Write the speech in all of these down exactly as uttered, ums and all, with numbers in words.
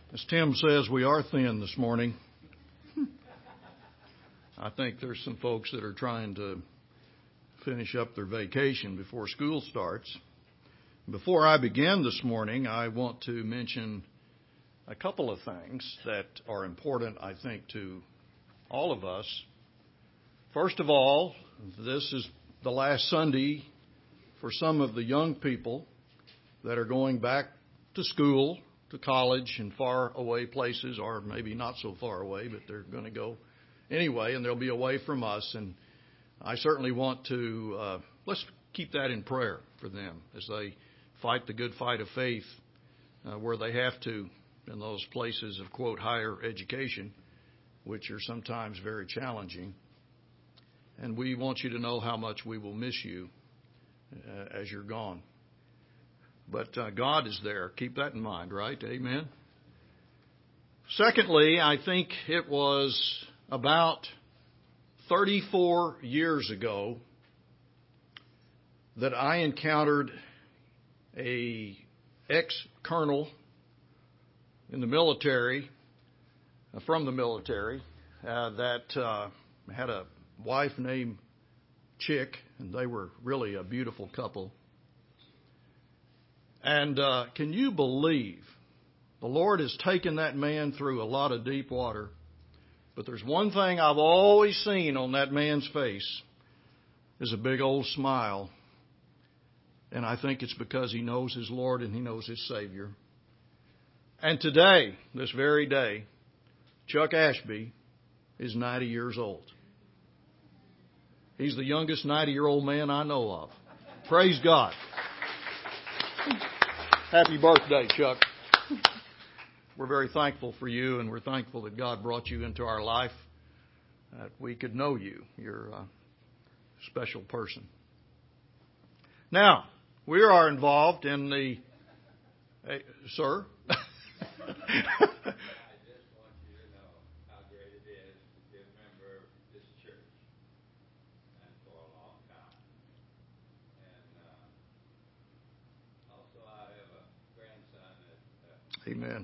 As Tim says, we are thin this morning. I think there's some folks that are trying to finish up their vacation before school starts. Before I begin this morning, I want to mention a couple of things that are important, I think, to all of us. First of all, this is the last Sunday for some of the young people that are going back to school, to college in far away places, or maybe not so far away, but they're going to go anyway, and they'll be away from us. And I certainly want to, uh, let's keep that in prayer for them as they fight the good fight of faith uh, where they have to in those places of, quote, higher education, which are sometimes very challenging. And we want you to know how much we will miss you uh, as you're gone. But uh, God is there. Keep that in mind, right? Amen. Secondly, I think it was about thirty-four years ago that I encountered a ex-colonel in the military, uh, from the military, uh, that uh, had a wife named Chick, and they were really a beautiful couple. And uh, can you believe the Lord has taken that man through a lot of deep water? But there's one thing I've always seen on that man's face is a big old smile. And I think it's because he knows his Lord and he knows his Savior. And today, this very day, Chuck Ashby is ninety years old. He's the youngest ninety-year-old man I know of. Praise God. Happy birthday, Chuck. We're very thankful for you, and we're thankful that God brought you into our life, that we could know you. You're a special person. Now, we are involved in the... Hey, sir? Amen.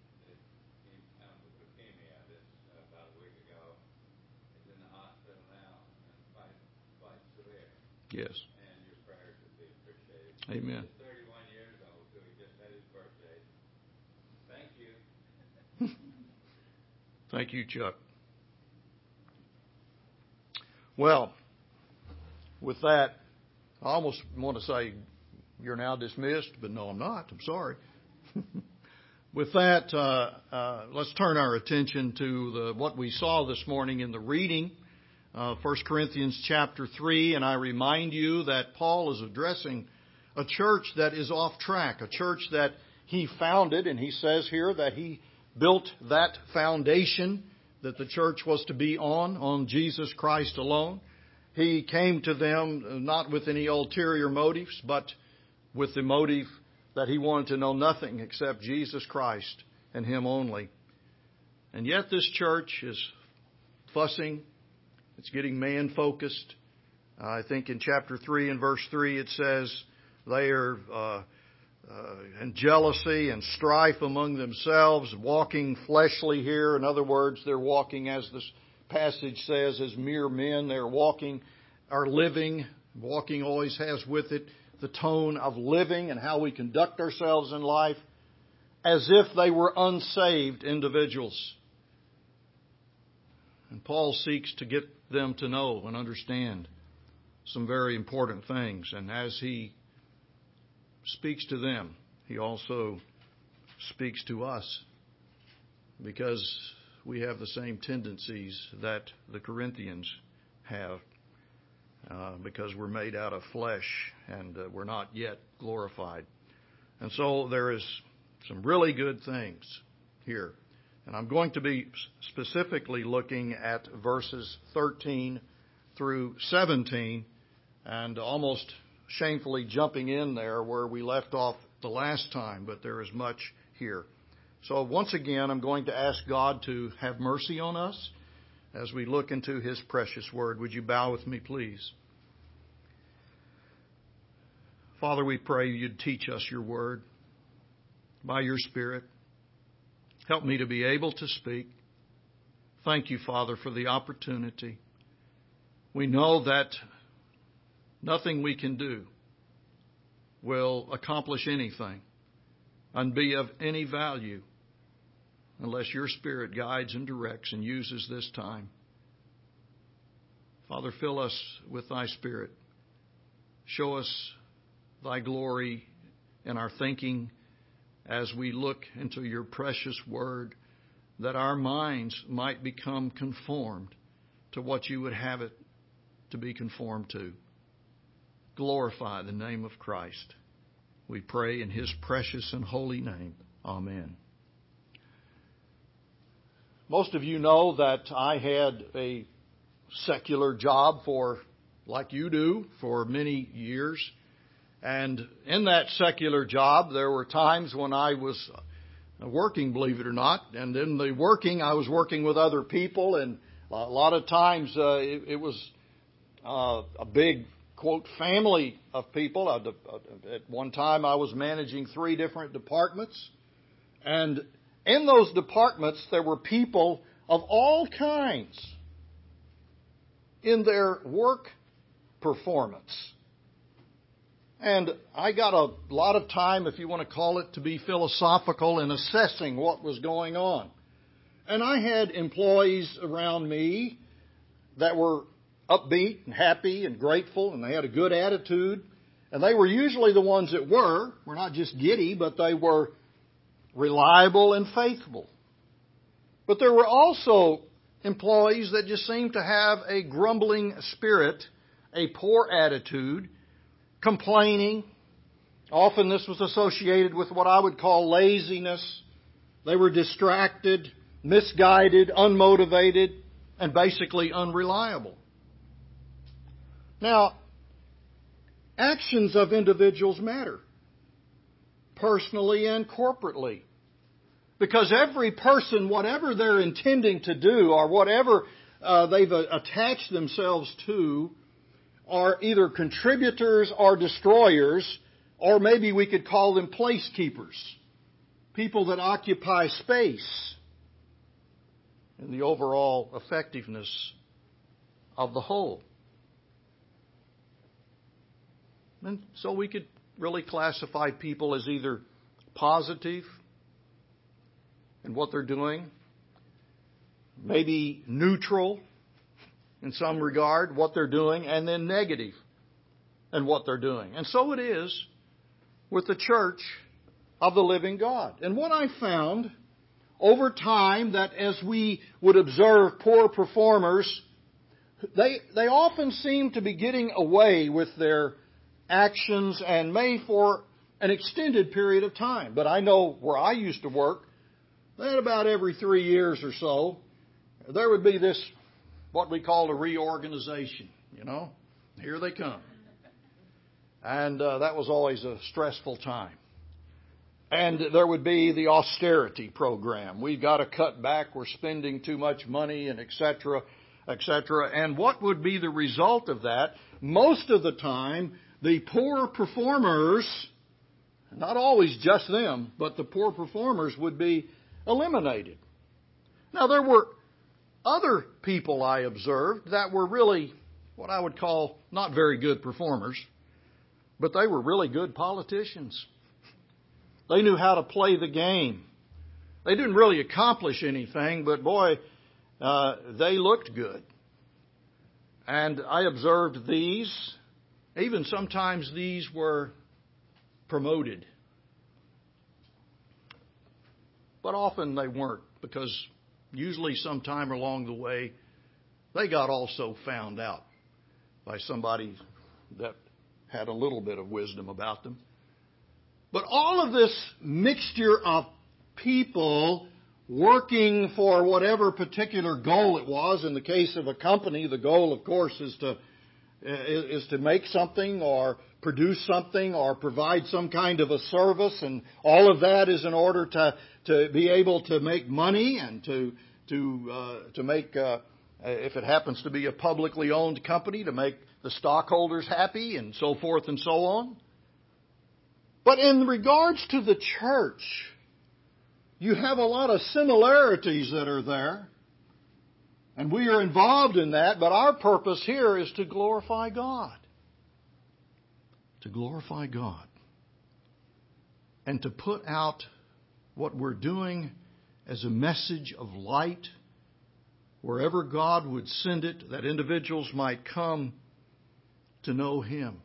Yes. And your prayers would be appreciated. Amen. He's thirty-one years old, so he just had his birthday. Thank you. Thank you, Chuck. Well, with that, I almost want to say you're now dismissed, but no, I'm not. I'm sorry. With that, uh, uh, let's turn our attention to the, what we saw this morning in the reading, uh, First Corinthians chapter three. And I remind you that Paul is addressing a church that is off track, a church that he founded, and he says here that he built that foundation that the church was to be on, on Jesus Christ alone. He came to them not with any ulterior motives, but with the motive that he wanted to know nothing except Jesus Christ and Him only. And yet this church is fussing. It's getting man-focused. Uh, I think in chapter three and verse three it says they are uh, uh, in jealousy and strife among themselves, walking fleshly here. In other words, they're walking, as this passage says, as mere men. They're walking, are living. Walking always has with it the tone of living and how we conduct ourselves in life, as if they were unsaved individuals. And Paul seeks to get them to know and understand some very important things. And as he speaks to them, he also speaks to us, because we have the same tendencies that the Corinthians have. Uh, because we're made out of flesh and uh, we're not yet glorified. And so there is some really good things here. And I'm going to be specifically looking at verses thirteen through seventeen and almost shamefully jumping in there where we left off the last time, but there is much here. So once again, I'm going to ask God to have mercy on us as we look into His precious Word. Would you bow with me, please? Father, we pray You'd teach us Your Word by Your Spirit. Help me to be able to speak. Thank you, Father, for the opportunity. We know that nothing we can do will accomplish anything and be of any value unless your Spirit guides and directs and uses this time. Father, fill us with thy Spirit. Show us thy glory in our thinking as we look into your precious word, that our minds might become conformed to what you would have it to be conformed to. Glorify the name of Christ. We pray in his precious and holy name. Amen. Most of you know that I had a secular job for, like you do, for many years. And in that secular job, there were times when I was working, believe it or not. And in the working, I was working with other people. And a lot of times uh, it, it was uh, a big, quote, family of people. At one time, I was managing three different departments. And in those departments, there were people of all kinds in their work performance. And I got a lot of time, if you want to call it, to be philosophical in assessing what was going on. And I had employees around me that were upbeat and happy and grateful, and they had a good attitude. And they were usually the ones that were, were not just giddy, but they were reliable and faithful. But there were also employees that just seemed to have a grumbling spirit, a poor attitude, complaining. Often this was associated with what I would call laziness. They were distracted, misguided, unmotivated, and basically unreliable. Now, actions of individuals matter, personally and corporately. Because every person, whatever they're intending to do or whatever uh, they've uh, attached themselves to, are either contributors or destroyers, or maybe we could call them placekeepers. People that occupy space in the overall effectiveness of the whole. And so we could really classify people as either positive in what they're doing, maybe neutral in some regard, what they're doing, and then negative in what they're doing. And so it is with the church of the living God. And what I found over time, that as we would observe poor performers, they, they often seem to be getting away with their actions and may for an extended period of time. But I know where I used to work, that about every three years or so, there would be this, what we call a reorganization. You know, here they come. And uh, that was always a stressful time. And there would be the austerity program. We've got to cut back. We're spending too much money, and et cetera, et cetera. And what would be the result of that? Most of the time, the poor performers, not always just them, but the poor performers would be eliminated. Now, there were other people I observed that were really what I would call not very good performers, but they were really good politicians. They knew how to play the game. They didn't really accomplish anything, but boy, uh, they looked good. And I observed these. Even sometimes these were promoted. But often they weren't, because usually sometime along the way, they got also found out by somebody that had a little bit of wisdom about them. But all of this mixture of people working for whatever particular goal it was, in the case of a company, the goal, of course, is to is to make something or produce something or provide some kind of a service, and all of that is in order to to be able to make money and to to uh, to make, uh, if it happens to be a publicly owned company, to make the stockholders happy and so forth and so on. But in regards to the church, you have a lot of similarities that are there. And we are involved in that, but our purpose here is to glorify God. To glorify God. And to put out what we're doing as a message of light, wherever God would send it, that individuals might come to know Him.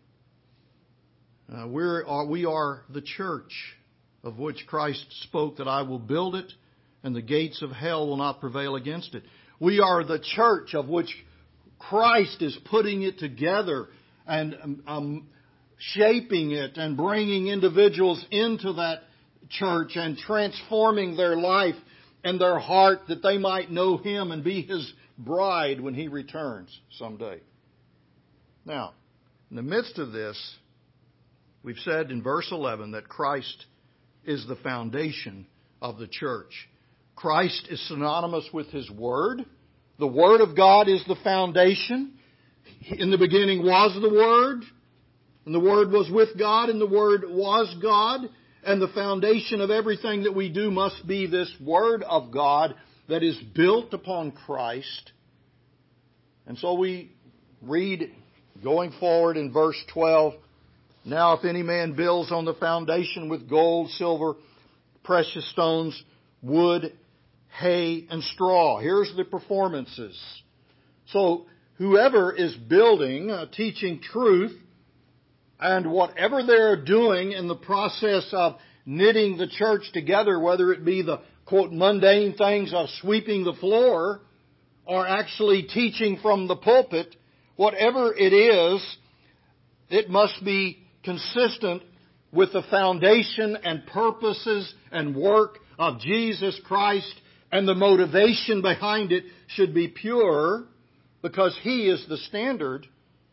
Uh, we're, uh, we are the church of which Christ spoke that I will build it and the gates of hell will not prevail against it. We are the church of which Christ is putting it together and um, um, shaping it and bringing individuals into that church and transforming their life and their heart that they might know Him and be His bride when He returns someday. Now, in the midst of this, we've said in verse eleven that Christ is the foundation of the church. Christ is synonymous with His Word. The Word of God is the foundation. In the beginning was the Word, and the Word was with God, and the Word was God. And the foundation of everything that we do must be this Word of God that is built upon Christ. And so we read, going forward in verse twelve, now if any man builds on the foundation with gold, silver, precious stones, wood, hay, and straw. Here's the performances. So whoever is building, uh, teaching truth, and whatever they're doing in the process of knitting the church together, whether it be the, quote, mundane things of sweeping the floor or actually teaching from the pulpit, whatever it is, it must be consistent with the foundation and purposes and work of Jesus Christ, and the motivation behind it should be pure because He is the standard.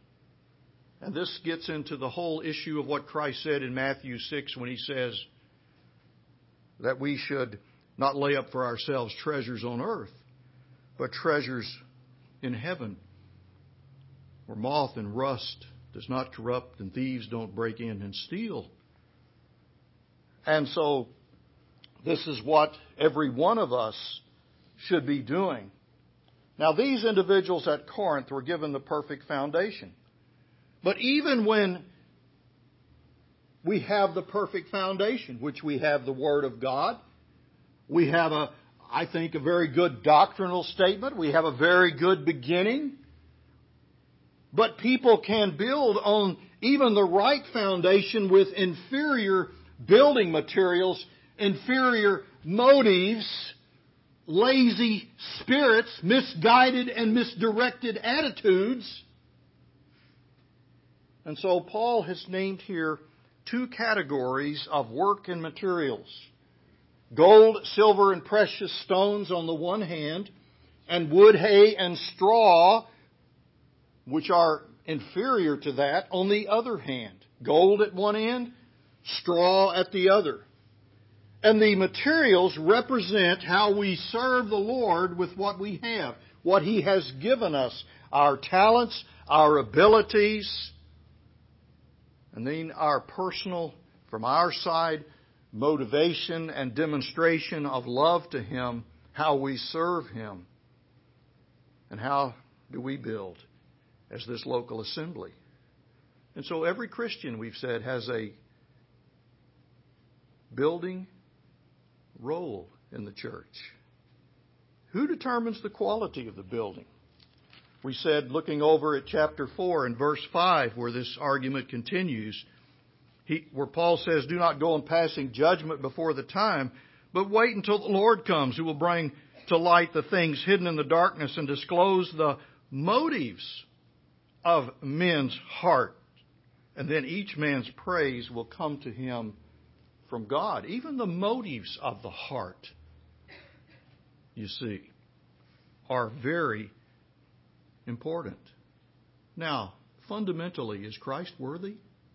And this gets into the whole issue of what Christ said in Matthew six when He says that we should not lay up for ourselves treasures on earth, but treasures in heaven, where moth and rust does not corrupt and thieves don't break in and steal. And so this is what every one of us should be doing. Now, these individuals at Corinth were given the perfect foundation. But even when we have the perfect foundation, which we have the Word of God, we have a, I think, a very good doctrinal statement. We have a very good beginning. But people can build on even the right foundation with inferior building materials, inferior motives, lazy spirits, misguided and misdirected attitudes. And so Paul has named here two categories of work and materials. Gold, silver, and precious stones on the one hand, and wood, hay, and straw, which are inferior to that, on the other hand. Gold at one end, straw at the other. And the materials represent how we serve the Lord with what we have, what He has given us, our talents, our abilities, and then our personal, from our side, motivation and demonstration of love to Him, how we serve Him, and how do we build as this local assembly. And so every Christian, we've said, has a building role in the church. Who determines the quality of the building? We said, looking over at chapter four and verse five, where this argument continues, he, where Paul says, do not go on passing judgment before the time, but wait until the Lord comes, who will bring to light the things hidden in the darkness and disclose the motives of men's heart. And then each man's praise will come to him from God. Even the motives of the heart, you see, are very important. Now, fundamentally, is Christ worthy?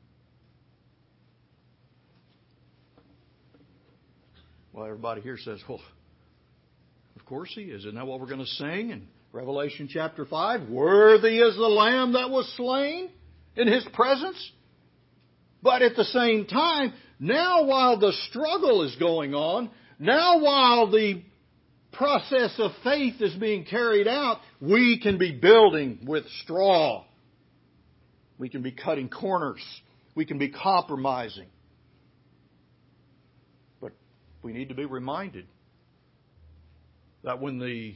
Well, everybody here says, well, of course He is. Isn't that what we're going to sing in Revelation chapter five? Worthy is the Lamb that was slain in His presence. But at the same time, now while the struggle is going on, Now while the process of faith is being carried out, we can be building with straw. We can be cutting corners. We can be compromising. But we need to be reminded that when the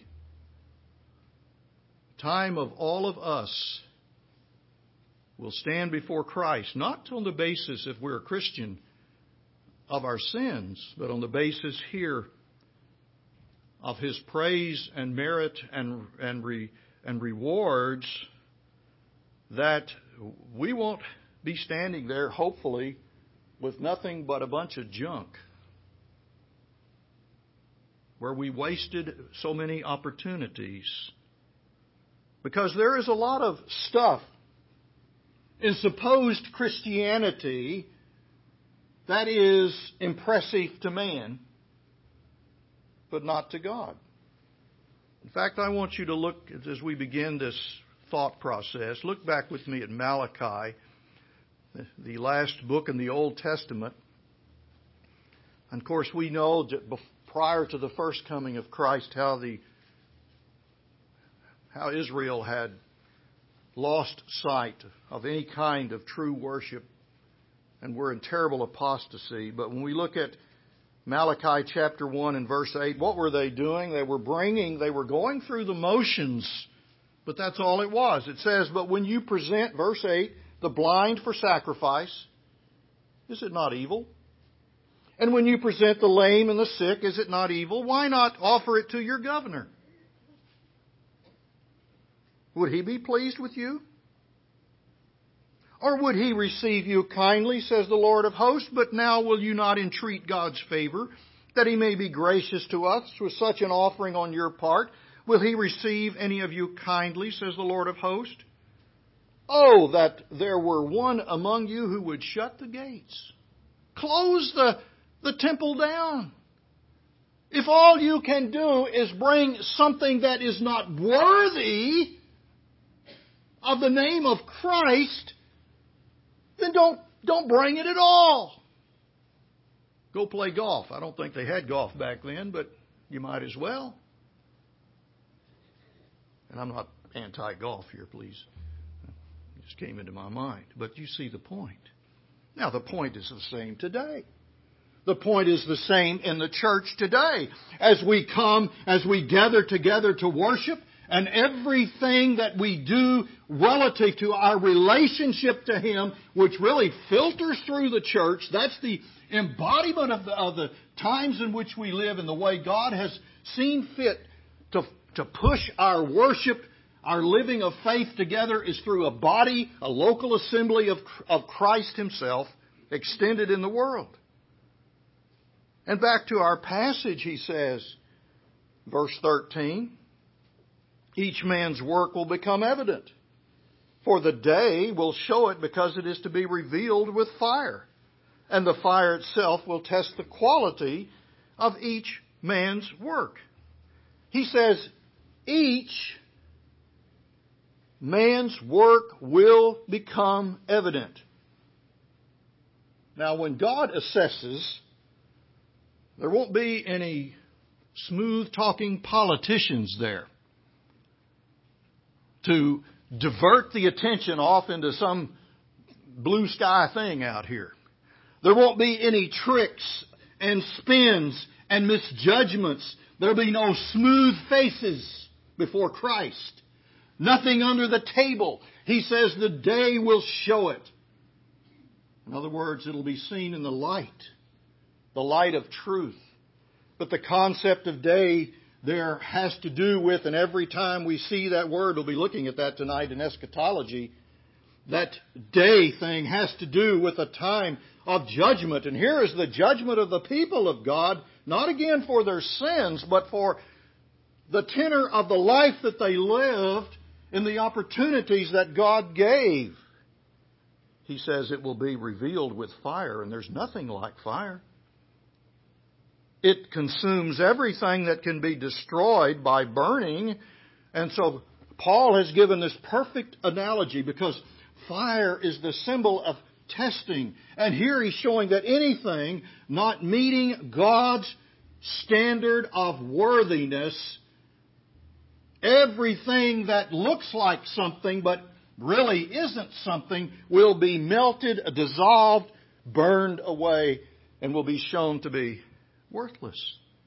time of all of us will stand before Christ, not on the basis, if we're a Christian, of our sins, but on the basis here of His praise and merit and and re, and rewards, that we won't be standing there, hopefully, with nothing but a bunch of junk, where we wasted so many opportunities. Because there is a lot of stuff in supposed Christianity that is impressive to man, but not to God. In fact, I want you to look, as we begin this thought process, look back with me at Malachi, the last book in the Old Testament. And of course, we know that prior to the first coming of Christ, how the how Israel had lost sight of any kind of true worship and were in terrible apostasy. But when we look at Malachi chapter one and verse eight, what were they doing? They were bringing, they were going through the motions, but that's all it was. It says, but when you present, verse eight, the blind for sacrifice, is it not evil? And when you present the lame and the sick, is it not evil? Why not offer it to your governor? Would he be pleased with you? Or would he receive you kindly, says the Lord of hosts? But now will you not entreat God's favor, that he may be gracious to us with such an offering on your part? Will he receive any of you kindly, says the Lord of hosts? Oh, that there were one among you who would shut the gates, close the, the temple down. If all you can do is bring something that is not worthy of the name of Christ, then don't, don't bring it at all. Go play golf. I don't think they had golf back then, but you might as well. And I'm not anti-golf here, please. It just came into my mind. But you see the point. Now, the point is the same today. The point is the same in the church today. As we come, as we gather together to worship, and everything that we do relative to our relationship to Him, which really filters through the church, that's the embodiment of the, of the times in which we live and the way God has seen fit to, to push our worship, our living of faith together, is through a body, a local assembly of, of Christ Himself extended in the world. And back to our passage, he says, verse thirteen, each man's work will become evident, for the day will show it, because it is to be revealed with fire. And the fire itself will test the quality of each man's work. He says, each man's work will become evident. Now, when God assesses, there won't be any smooth-talking politicians there to divert the attention off into some blue sky thing out here. There won't be any tricks and spins and misjudgments. There'll be no smooth faces before Christ. Nothing under the table. He says the day will show it. In other words, it'll be seen in the light, the light of truth. But the concept of day there has to do with, and every time we see that word, we'll be looking at that tonight in eschatology, that day thing has to do with a time of judgment. And here is the judgment of the people of God, not again for their sins, but for the tenor of the life that they lived and the opportunities that God gave. He says it will be revealed with fire, and there's nothing like fire. It consumes everything that can be destroyed by burning. And so Paul has given this perfect analogy, because fire is the symbol of testing. And here he's showing that anything not meeting God's standard of worthiness, everything that looks like something but really isn't something will be melted, dissolved, burned away, and will be shown to be worthless.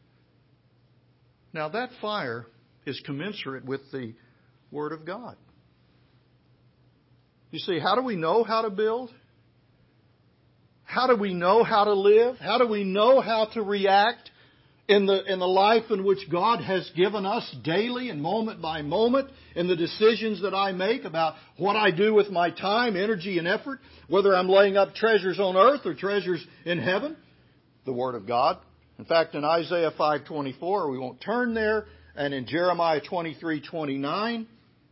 Now that fire is commensurate with the Word of God. You see, how do we know how to build? How do we know how to live? How do we know how to react in the, in the life in which God has given us daily and moment by moment, in the decisions that I make about what I do with my time, energy, and effort, whether I'm laying up treasures on earth or treasures in heaven? The Word of God. In fact, in Isaiah five twenty-four, we won't turn there, and in Jeremiah twenty-three twenty-nine,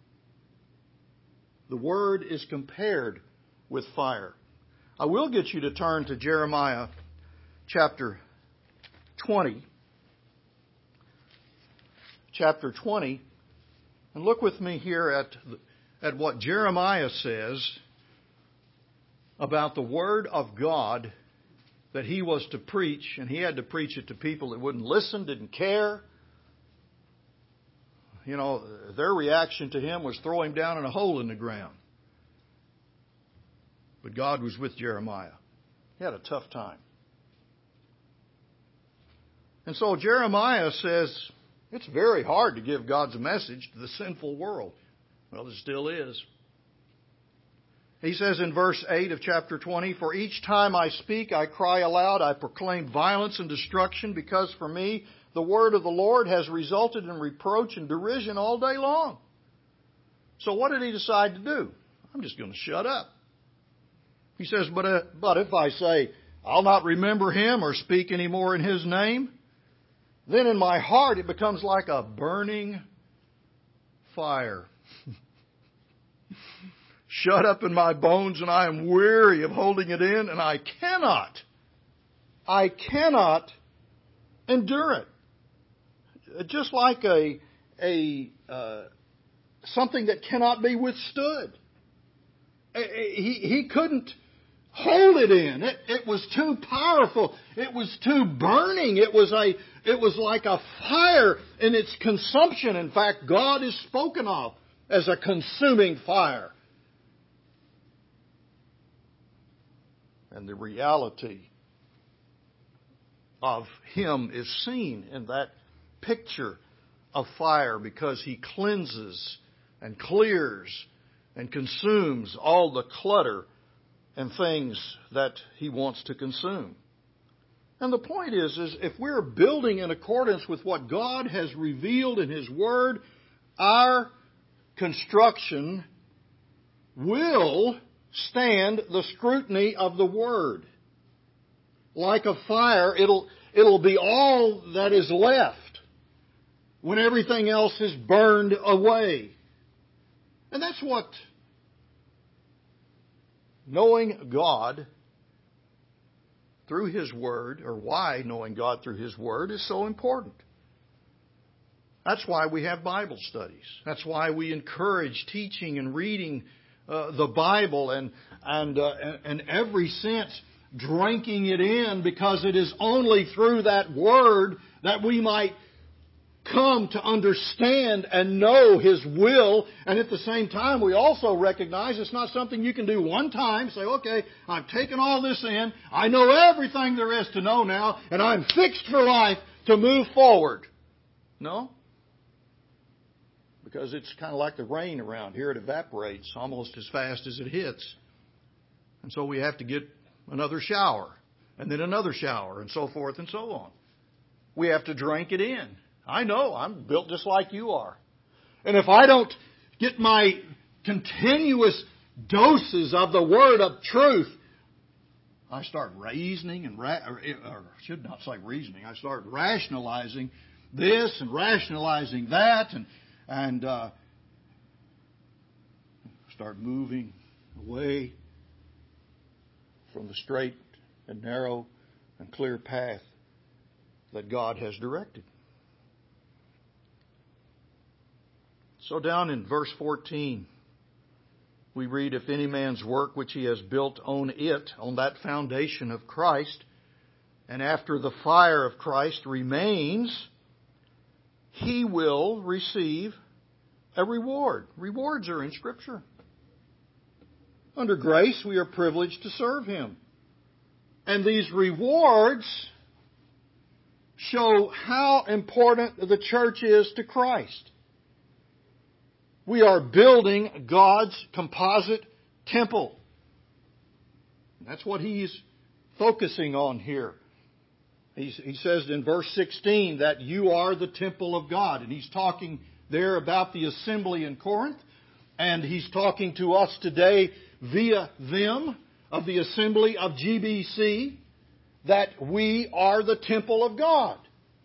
the Word is compared with fire. I will get you to turn to Jeremiah chapter twenty. Chapter twenty. And look with me here at, at what Jeremiah says about the Word of God that he was to preach, and he had to preach it to people that wouldn't listen, didn't care. You know, their reaction to him was throw him down in a hole in the ground. But God was with Jeremiah. He had a tough time. And so Jeremiah says, it's very hard to give God's message to the sinful world. Well, it still is. He says in verse eight of chapter twenty, for each time I speak, I cry aloud, I proclaim violence and destruction, because for me the word of the Lord has resulted in reproach and derision all day long. So what did he decide to do? I'm just going to shut up. He says, but, uh, but if I say, I'll not remember him or speak any more in his name, then in my heart it becomes like a burning fire. Shut up in my bones, and I am weary of holding it in, and I cannot, I cannot endure it. Just like a, a uh, something that cannot be withstood. He, he couldn't hold it in. It, it was too powerful. It was too burning. It was a, it was like a fire in its consumption. In fact, God is spoken of as a consuming fire. And the reality of Him is seen in that picture of fire, because He cleanses and clears and consumes all the clutter and things that He wants to consume. And the point is, is if we're building in accordance with what God has revealed in His Word, our construction will stand the scrutiny of the Word. Like a fire, it'll, it'll be all that is left when everything else is burned away. And that's what knowing God through His Word, or why knowing God through His Word is so important. That's why we have Bible studies. That's why we encourage teaching and reading uh, the Bible and and uh, in every sense drinking it in, because it is only through that Word that we might come to understand and know His will. And at the same time, we also recognize it's not something you can do one time. Say, okay, I've taken all this in. I know everything there is to know now, and I'm fixed for life to move forward. No. Because it's kind of like the rain around here. It evaporates almost as fast as it hits. And so we have to get another shower, and then another shower, and so forth and so on. We have to drink it in. I know, I'm built just like you are. And if I don't get my continuous doses of the Word of truth, I start reasoning and, ra- or, or should not say reasoning, I start rationalizing this and rationalizing that, and, and uh, start moving away from the straight and narrow and clear path that God has directed. So down in verse fourteen, we read, if any man's work which he has built on it, on that foundation of Christ, and after the fire of Christ remains, he will receive a reward. Rewards are in Scripture. Under grace, we are privileged to serve Him. And these rewards show how important the church is to Christ. We are building God's composite temple. That's what He's focusing on here. He's, he says in verse sixteen that you are the temple of God. And He's talking there about the assembly in Corinth. And He's talking to us today via them of the assembly of G B C, that we are the temple of God.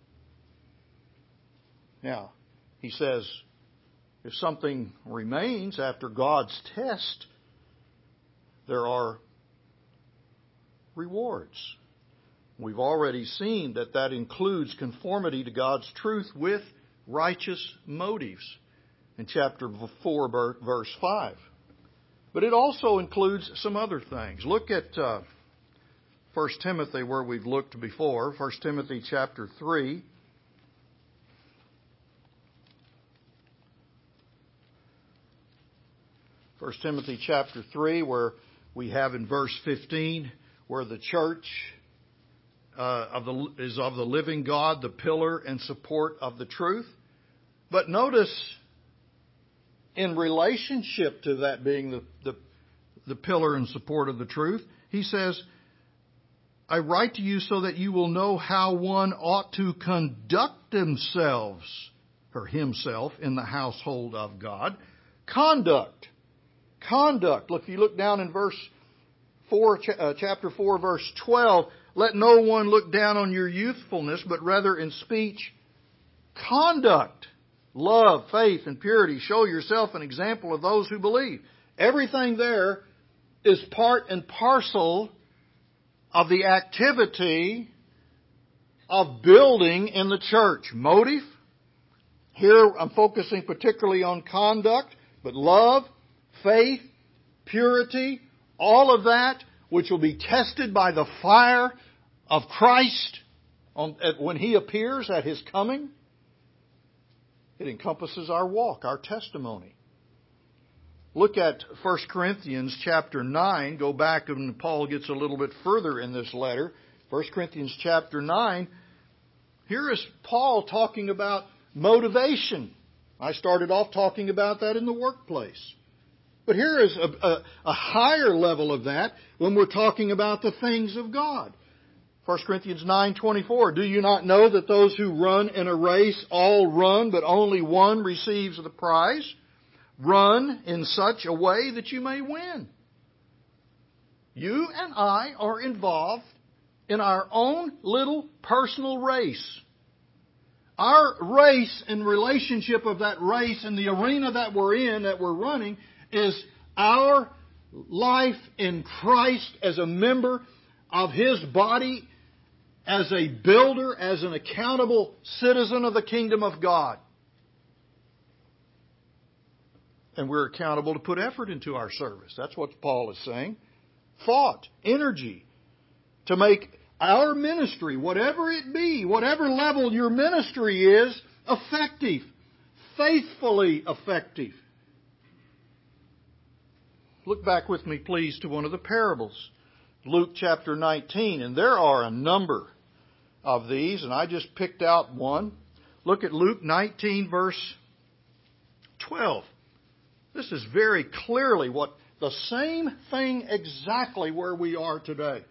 Now, he says, if something remains after God's test, there are rewards. We've already seen that that includes conformity to God's truth with righteous motives in chapter four, verse five. But it also includes some other things. Look at uh, First Timothy, where we've looked before. First Timothy chapter three. First Timothy chapter three, where we have in verse fifteen, where the church uh, of the, is of the living God, the pillar and support of the truth. But notice, in relationship to that being the, the, the pillar and support of the truth, he says, I write to you so that you will know how one ought to conduct themselves, or himself, in the household of God. Conduct. Conduct. Look, if you look down in verse four, uh, chapter four, verse twelve, let no one look down on your youthfulness, but rather in speech, conduct. Love, faith, and purity. Show yourself an example of those who believe. Everything there is part and parcel of the activity of building in the church. Motive. Here I'm focusing particularly on conduct, but love, faith, purity, all of that which will be tested by the fire of Christ on, when He appears at His coming. It encompasses our walk, our testimony. Look at First Corinthians chapter nine. Go back and Paul gets a little bit further in this letter. First Corinthians chapter nine. Here is Paul talking about motivation. I started off talking about that in the workplace. But here is a, a, a higher level of that when we're talking about the things of God. First Corinthians nine twenty-four, do you not know that those who run in a race all run, but only one receives the prize? Run in such a way that you may win. You and I are involved in our own little personal race. Our race in relationship of that race in the arena that we're in, that we're running, is our life in Christ as a member of His body, as a builder, as an accountable citizen of the kingdom of God. And we're accountable to put effort into our service. That's what Paul is saying. Thought, energy, to make our ministry, whatever it be, whatever level your ministry is, effective, faithfully effective. Look back with me, please, to one of the parables. Luke chapter nineteen, and there are a number of these, and I just picked out one. Look at Luke nineteen, verse twelve. This is very clearly what the same thing exactly where we are today.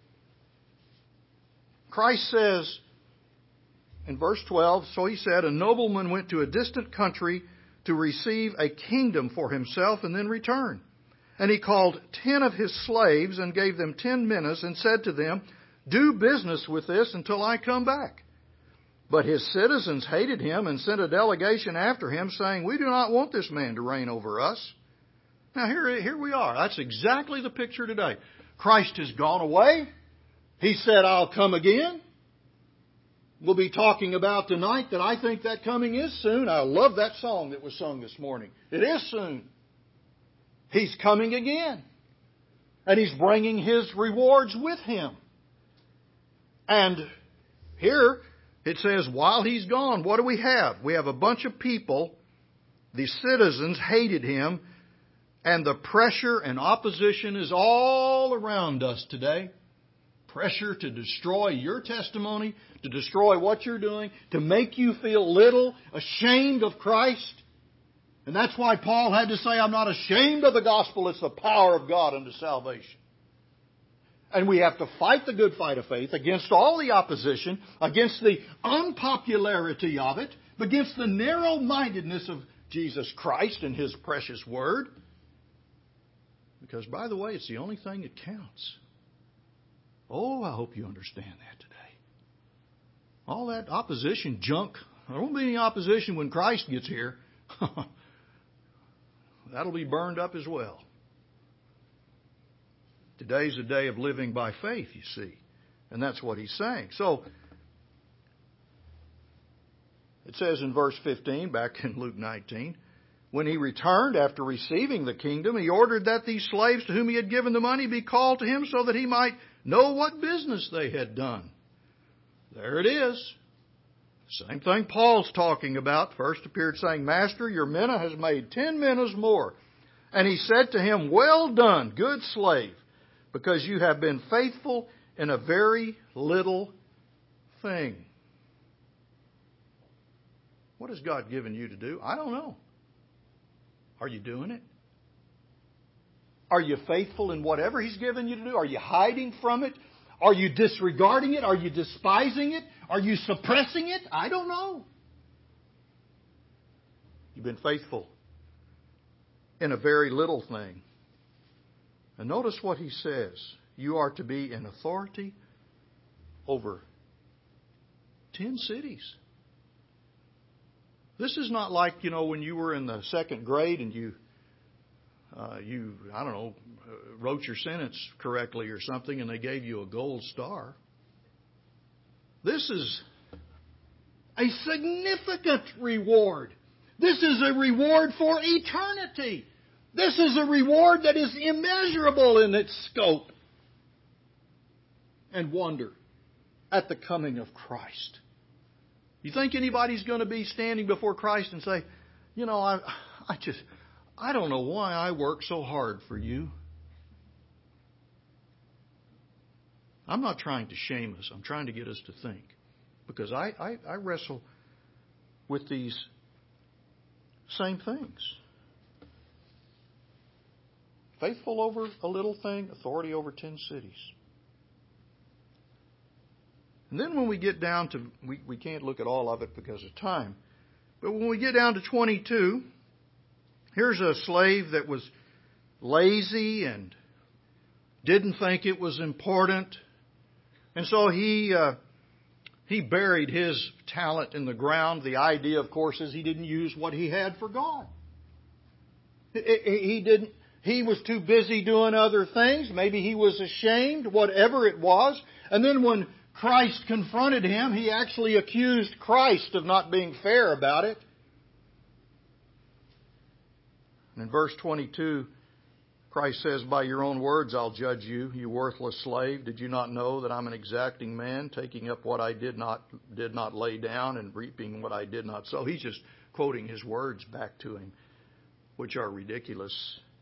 Christ says in verse twelve, so He said, a nobleman went to a distant country to receive a kingdom for himself and then return. And he called ten of his slaves and gave them ten minas and said to them, do business with this until I come back. But his citizens hated him and sent a delegation after him, saying, we do not want this man to reign over us. Now here, here we are. That's exactly the picture today. Christ has gone away. He said, I'll come again. We'll be talking about tonight that I think that coming is soon. I love that song that was sung this morning. It is soon. He's coming again. And He's bringing His rewards with Him. And here it says, while he's gone, what do we have? We have a bunch of people, the citizens hated him, and the pressure and opposition is all around us today. Pressure to destroy your testimony, to destroy what you're doing, to make you feel little, ashamed of Christ. And that's why Paul had to say, I'm not ashamed of the gospel. It's the power of God unto salvation. And we have to fight the good fight of faith against all the opposition, against the unpopularity of it, against the narrow-mindedness of Jesus Christ and His precious Word. Because, by the way, it's the only thing that counts. Oh, I hope you understand that today. All that opposition junk, there won't be any opposition when Christ gets here. That'll be burned up as well. Today's a day of living by faith, you see. And that's what he's saying. So, it says in verse fifteen, back in Luke nineteen, when he returned after receiving the kingdom, he ordered that these slaves to whom he had given the money be called to him so that he might know what business they had done. There it is. Same thing Paul's talking about. First appeared saying, Master, your mina has made ten minas more. And he said to him, Well done, good slave, because you have been faithful in a very little thing. What has God given you to do? I don't know. Are you doing it? Are you faithful in whatever He's given you to do? Are you hiding from it? Are you disregarding it? Are you despising it? Are you suppressing it? I don't know. You've been faithful in a very little thing. And notice what he says. You are to be in authority over ten cities. This is not like, you know, when you were in the second grade and you, uh, you, I don't know, wrote your sentence correctly or something and they gave you a gold star. This is a significant reward. This is a reward for eternity. This is a reward that is immeasurable in its scope and wonder at the coming of Christ. You think anybody's going to be standing before Christ and say, you know, I, I just, I don't know why I work so hard for you. I'm not trying to shame us. I'm trying to get us to think. Because I, I, I wrestle with these same things. Faithful over a little thing, authority over ten cities. And then when we get down to, we, we can't look at all of it because of time, but when we get down to twenty-two, here's a slave that was lazy and didn't think it was important. And so he uh, he buried his talent in the ground. The idea, of course, is he didn't use what he had for God. He didn't. He was too busy doing other things. Maybe he was ashamed, whatever it was. And then when Christ confronted him, he actually accused Christ of not being fair about it. And in verse twenty-two, Christ says, By your own words I'll judge you, you worthless slave. Did you not know that I'm an exacting man, taking up what I did not did not lay down and reaping what I did not sow? He's just quoting his words back to him, which are ridiculous.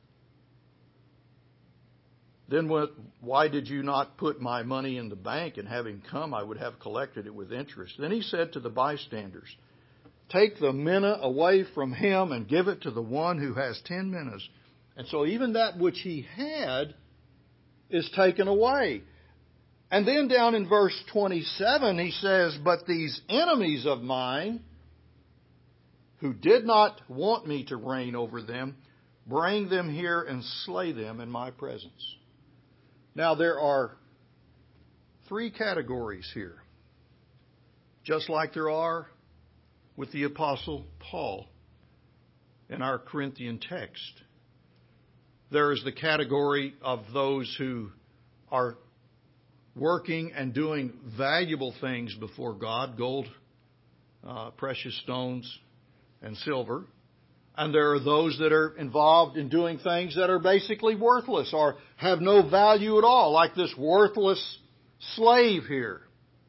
Then what, why did you not put my money in the bank, and having come I would have collected it with interest? Then he said to the bystanders, Take the mina away from him and give it to the one who has ten minas. And so even that which he had is taken away. And then down in verse twenty-seven he says, But these enemies of mine, who did not want me to reign over them, bring them here and slay them in my presence. Now there are three categories here, just like there are with the Apostle Paul in our Corinthian text. There is the category of those who are working and doing valuable things before God, gold, uh, precious stones, and silver. And there are those that are involved in doing things that are basically worthless or have no value at all, like this worthless slave here.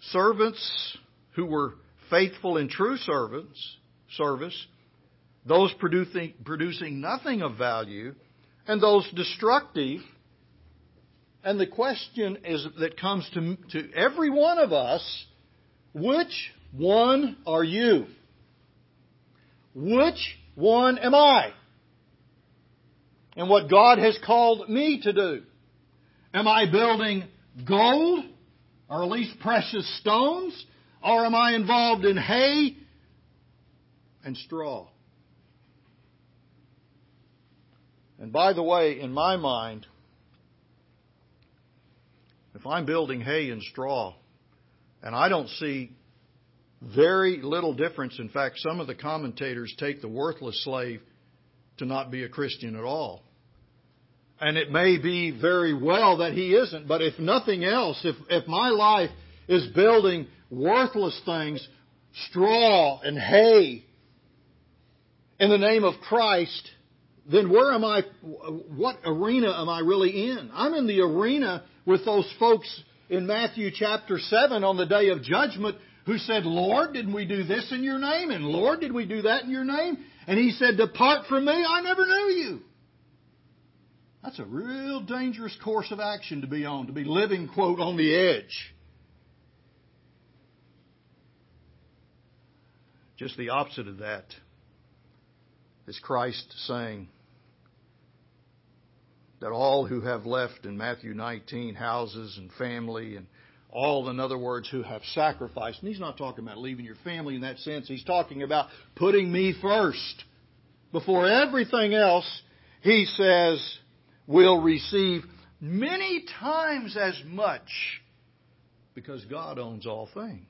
servants who were faithful in true servants, service, those producing, producing nothing of value, and those destructive. And the question is that comes to, to every one of us, which one are you? Which one am I? And what God has called me to do. Am I building gold, or at least precious stones, or am I involved in hay and straw? And by the way, in my mind, if I'm building hay and straw, and I don't see very little difference, in fact, some of the commentators take the worthless slave to not be a Christian at all. And it may be very well that he isn't, but if nothing else, if, if my life is building worthless things, straw and hay, in the name of Christ, then where am I, what arena am I really in? I'm in the arena with those folks in Matthew chapter seven on the day of judgment who said, Lord, didn't we do this in your name? And Lord, did we do that in your name? And He said, depart from me, I never knew you. That's a real dangerous course of action to be on, to be living, quote, on the edge. Just the opposite of that is Christ saying that all who have left in Matthew nineteen houses and family and all, in other words, who have sacrificed. And He's not talking about leaving your family in that sense. He's talking about putting me first. Before everything else, He says, will receive many times as much because God owns all things.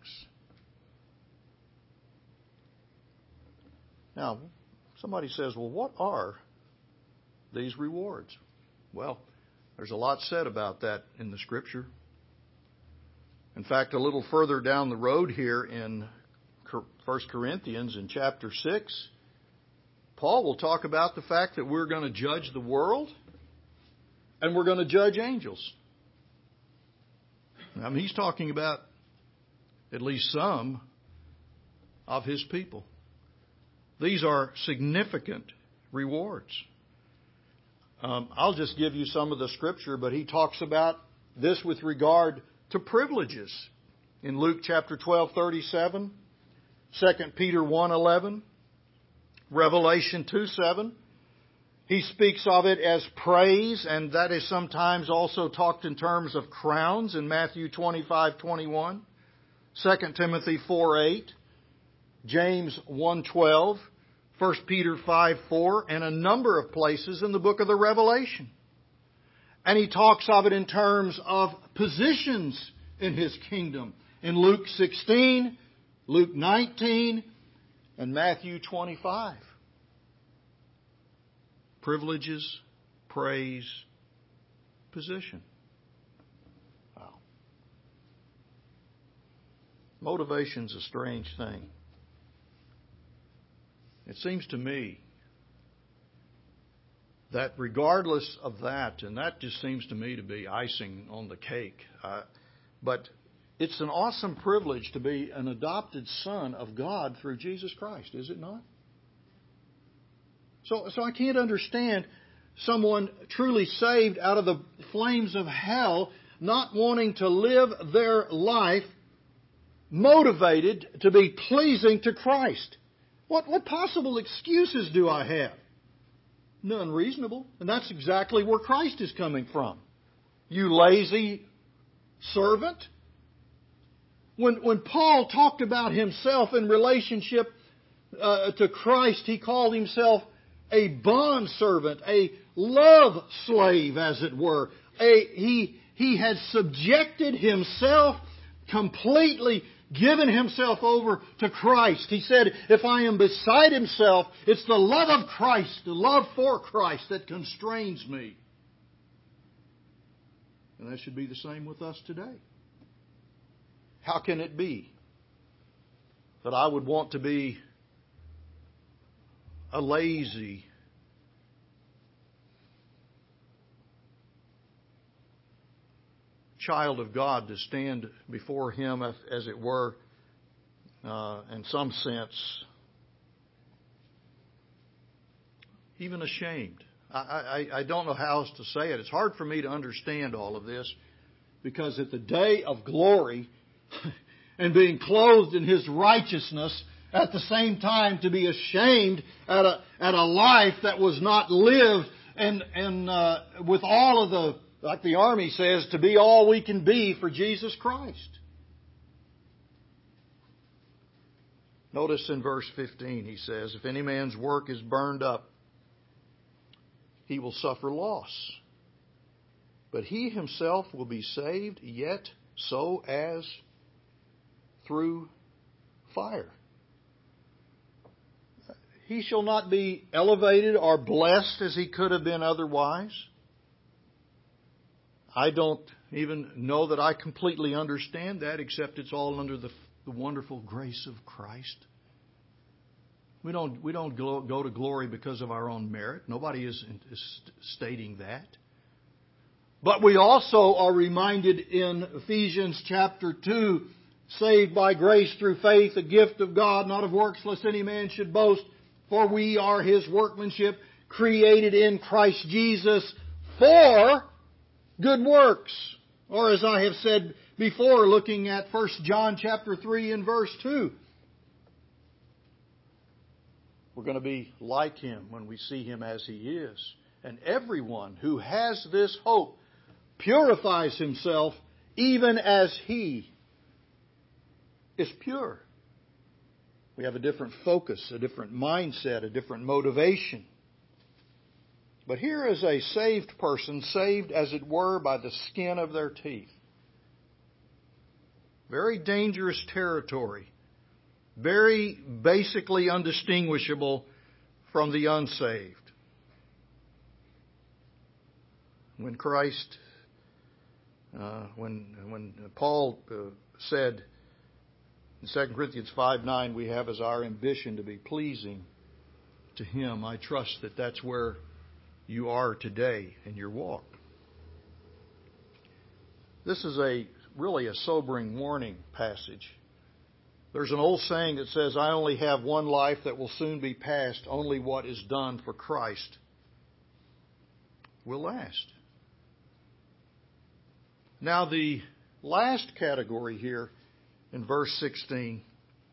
Now, somebody says, well, what are these rewards? Well, there's a lot said about that in the Scripture. In fact, a little further down the road here in First Corinthians in chapter six, Paul will talk about the fact that we're going to judge the world and we're going to judge angels. I mean, he's talking about at least some of his people. These are significant rewards. Um, I'll just give you some of the Scripture, but he talks about this with regard to privileges in Luke chapter twelve thirty-seven, Second Peter one eleven, Revelation two seven. He speaks of it as praise, and that is sometimes also talked in terms of crowns in Matthew twenty-five twenty-one, Second Timothy four eight, James one twelve, First Peter five four, and a number of places in the book of the Revelation. And he talks of it in terms of positions in His kingdom in Luke sixteen, Luke nineteen, and Matthew twenty-five. Privileges, praise, position. Wow. Motivation's a strange thing. It seems to me that regardless of that, and that just seems to me to be icing on the cake, uh, but it's an awesome privilege to be an adopted son of God through Jesus Christ, is it not? So, so I can't understand someone truly saved out of the flames of hell not wanting to live their life motivated to be pleasing to Christ. What, what possible excuses do I have? None reasonable. And that's exactly where Christ is coming from. You lazy servant. When, when Paul talked about himself in relationship uh, to Christ, he called himself a bondservant, a love slave, as it were. A, he, he had subjected himself completely, given himself over to Christ. He said, if I am beside himself, it's the love of Christ, the love for Christ that constrains me. And that should be the same with us today. How can it be that I would want to be a lazy, child of God to stand before Him, as, as it were, uh, in some sense, even ashamed. I, I, I don't know how else to say it. It's hard for me to understand all of this, because at the day of glory and being clothed in His righteousness, at the same time to be ashamed at a at a life that was not lived, and and uh, with all of the, like the Army says, to be all we can be for Jesus Christ. Notice in verse fifteen, he says, if any man's work is burned up, he will suffer loss. But he himself will be saved, yet so as through fire. He shall not be elevated or blessed as he could have been otherwise. I don't even know that I completely understand that, except it's all under the, the wonderful grace of Christ. We don't we don't go, go to glory because of our own merit. Nobody is, is stating that. But we also are reminded in Ephesians chapter two, saved by grace through faith, a gift of God, not of works, lest any man should boast. For we are His workmanship, created in Christ Jesus for good works. Or as I have said before, looking at First John chapter three and verse two. We're going to be like Him when we see Him as He is. And everyone who has this hope purifies himself even as He is pure. We have a different focus, a different mindset, a different motivation. But here is a saved person, saved as it were by the skin of their teeth. Very dangerous territory. Very basically undistinguishable from the unsaved. When Christ, uh, when when Paul uh, said in Second Corinthians five nine, we have as our ambition to be pleasing to Him, I trust that that's where you are today in your walk. This is a really a sobering warning passage. There's an old saying that says, I only have one life that will soon be past. Only what is done for Christ will last. Now, the last category here in verse sixteen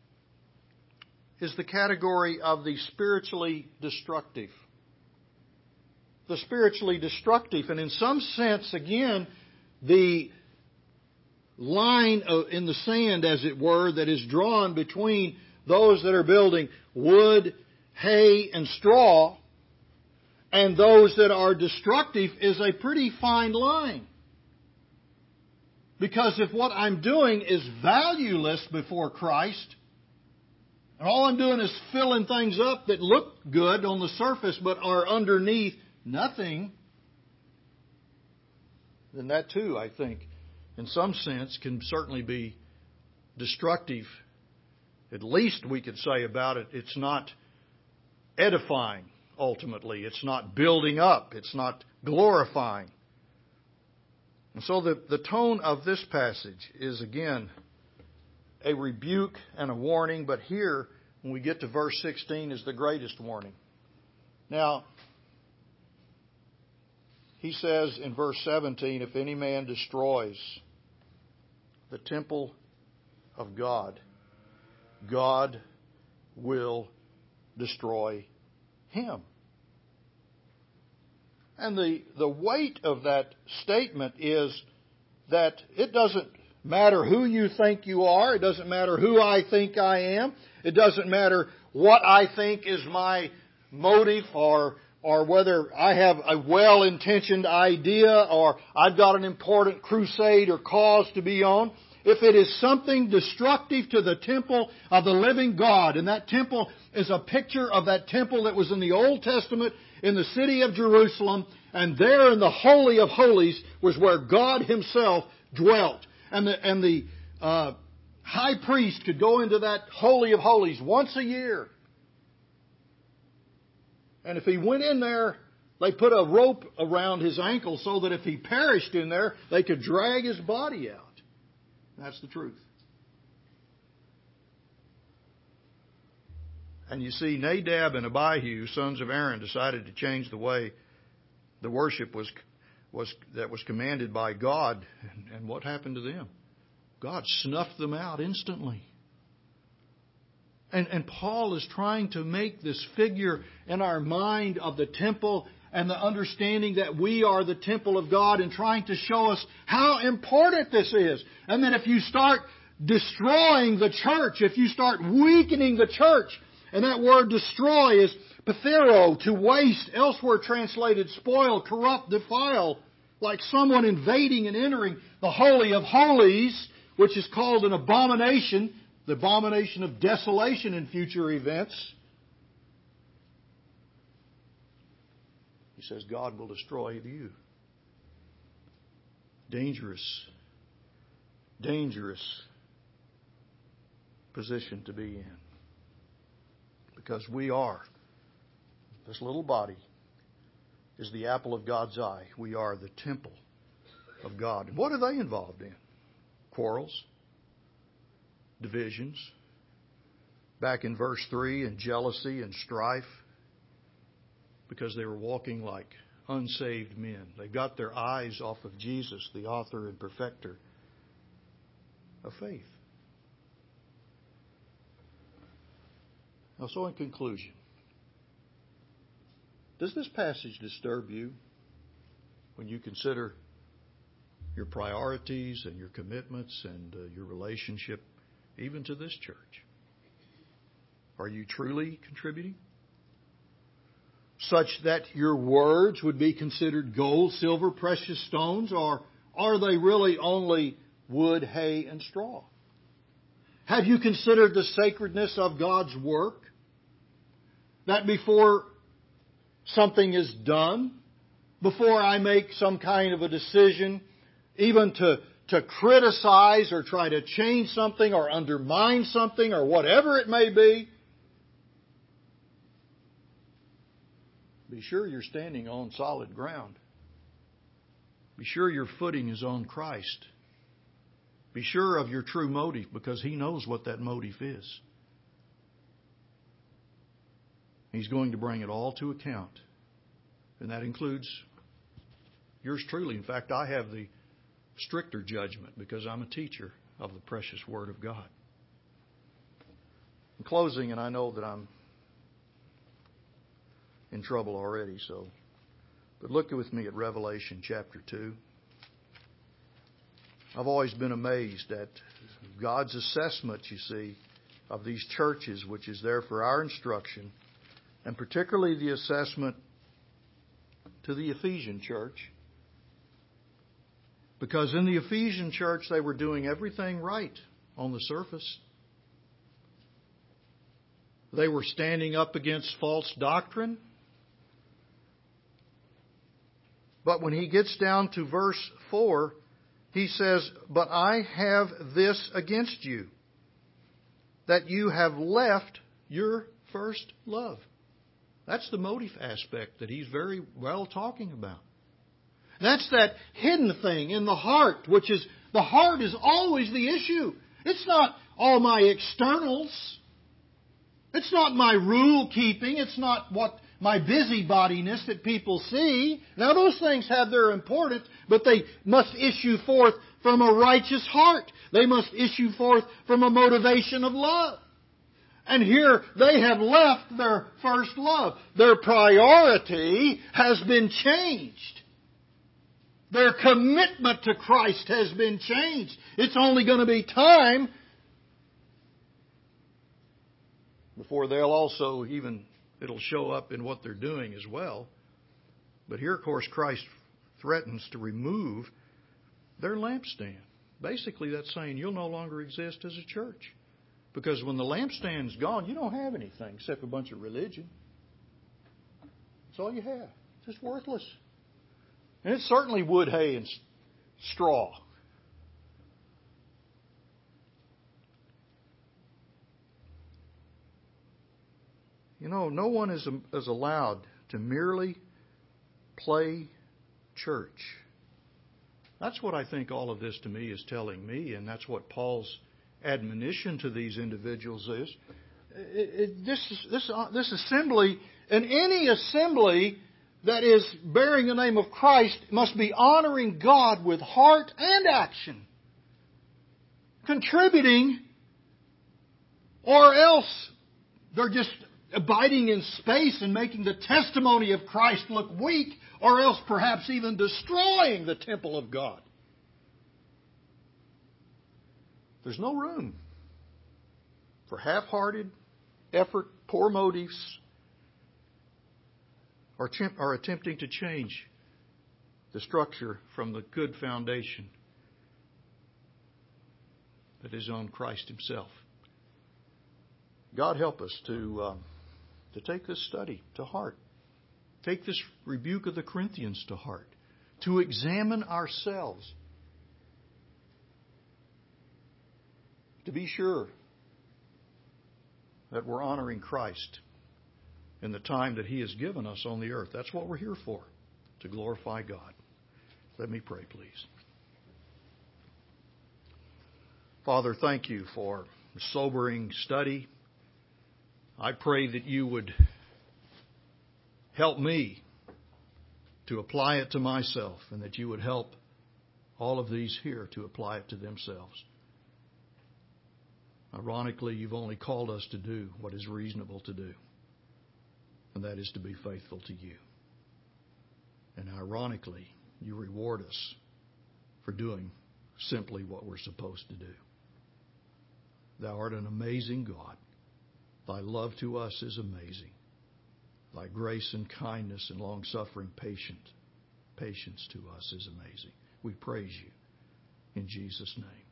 is the category of the spiritually destructive. The spiritually destructive. And in some sense, again, the line in the sand, as it were, that is drawn between those that are building wood, hay, and straw, and those that are destructive is a pretty fine line. Because if what I'm doing is valueless before Christ, and all I'm doing is filling things up that look good on the surface but are underneath nothing, then that too, I think, in some sense, can certainly be destructive. At least we could say about it, it's not edifying, ultimately. It's not building up. It's not glorifying. And so the, the tone of this passage is, again, a rebuke and a warning. But here, when we get to verse sixteen, is the greatest warning. Now, he says in verse seventeen, if any man destroys the temple of God, God will destroy him. And the, the weight of that statement is that it doesn't matter who you think you are. It doesn't matter who I think I am. It doesn't matter what I think is my motive, or or whether I have a well-intentioned idea, or I've got an important crusade or cause to be on. If it is something destructive to the temple of the living God, and that temple is a picture of that temple that was in the Old Testament in the city of Jerusalem, and there in the Holy of Holies was where God Himself dwelt. And the, and the uh, high priest could go into that Holy of Holies once a year. And if he went in there They put a rope around his ankle so that if he perished in there, they could drag his body out. That's the truth. And you see, Nadab and Abihu, sons of Aaron, decided to change the way the worship was was that was commanded by God. And, and what happened to them? God snuffed them out instantly. And, and Paul is trying to make this figure in our mind of the temple and the understanding that we are the temple of God, and trying to show us how important this is. And that if you start destroying the church, if you start weakening the church, and that word destroy is pathero, to waste, elsewhere translated spoil, corrupt, defile, like someone invading and entering the Holy of Holies, which is called an abomination, the abomination of desolation in future events. He says God will destroy you. Dangerous, dangerous position to be in. Because we are, this little body is the apple of God's eye. We are the temple of God. And what are they involved in? Quarrels, divisions, back in verse three, and jealousy and strife, because they were walking like unsaved men. They got their eyes off of Jesus, the author and perfecter of faith. Now, so in conclusion, does this passage disturb you when you consider your priorities and your commitments and uh, your relationship even to this church? Are you truly contributing? Such that your words would be considered gold, silver, precious stones, or are they really only wood, hay, and straw? Have you considered the sacredness of God's work? That before something is done, before I make some kind of a decision, even to, to criticize or try to change something or undermine something or whatever it may be, be sure you're standing on solid ground. Be sure your footing is on Christ. Be sure of your true motive, because He knows what that motive is. He's going to bring it all to account. And that includes yours truly. In fact, I have the stricter judgment because I'm a teacher of the precious Word of God. In closing, and I know that I'm in trouble already, so but look with me at Revelation chapter two. I've always been amazed at God's assessment, you see, of these churches, which is there for our instruction, and particularly the assessment to the Ephesian church. Because in the Ephesian church, they were doing everything right on the surface. They were standing up against false doctrine. But when he gets down to verse four, he says, "But I have this against you, that you have left your first love." That's the motive aspect that he's very well talking about. That's that hidden thing in the heart, which is, the heart is always the issue. It's not all my externals. It's not my rule keeping. It's not what my busybodiness that people see. Now those things have their importance, but they must issue forth from a righteous heart. They must issue forth from a motivation of love. And here they have left their first love. Their priority has been changed. Their commitment to Christ has been changed. It's only going to be time before they'll also even, it'll show up in what they're doing as well. But here, of course, Christ threatens to remove their lampstand. Basically, that's saying you'll no longer exist as a church. Because when the lampstand's gone, you don't have anything except a bunch of religion. That's all you have. It's just worthless. And it's certainly wood, hay, and straw. You know, no one is, is allowed to merely play church. That's what I think all of this to me is telling me, and that's what Paul's admonition to these individuals is. It, it, this, this, uh, this assembly, and any assembly that is bearing the name of Christ, must be honoring God with heart and action, contributing, or else they're just abiding in space and making the testimony of Christ look weak, or else perhaps even destroying the temple of God. There's no room for half-hearted effort, poor motives, or, or attempting to change the structure from the good foundation that is on Christ Himself. God help us to uh, to take this study to heart. Take this rebuke of the Corinthians to heart. To examine ourselves. To be sure that we're honoring Christ in the time that He has given us on the earth. That's what we're here for, to glorify God. Let me pray, please. Father, thank You for a sobering study. I pray that You would help me to apply it to myself, and that You would help all of these here to apply it to themselves. Ironically, You've only called us to do what is reasonable to do, and that is to be faithful to You. And ironically, You reward us for doing simply what we're supposed to do. Thou art an amazing God. Thy love to us is amazing. Thy grace and kindness and long-suffering patient, patience to us is amazing. We praise You in Jesus' name.